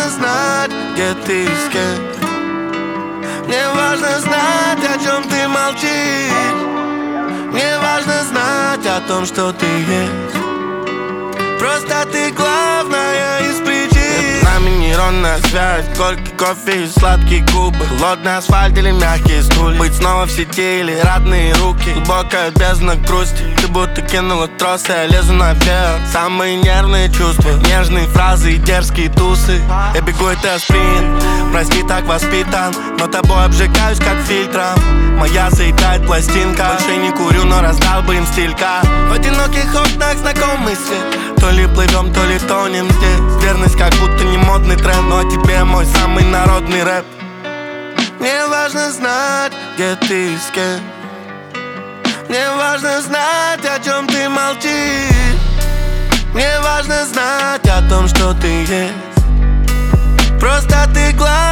важно знать, где ты и с кем. Мне важно знать, о чем ты молчишь. Мне важно знать о том, что ты есть. Просто ты главная из причин. Между нами нейронная связь, горький кофе и сладкие губы, холодный асфальт или мягкие стулья. Быть снова в сети или родные руки, глубокая бездна грусти. Ты будто кинула трос, я лезу наверх. Самые нервные чувства, нежные фразы и дерзкие тусы. Я бегу, и ты аспирин, прости, так воспитан, но тобой обжигаюсь, как фильтром. Моя заедает пластинка. Больше не курю, но раздал бы им стилька. В одиноких окнах знакомый свет. То ли плывем, то ли тонем здесь. Верность как будто не модный тренд, но о тебе мой самый народный рэп. Мне важно знать, где ты и с кем. Мне важно знать, о чем ты молчишь. Мне важно знать о том, что ты есть. Просто ты главный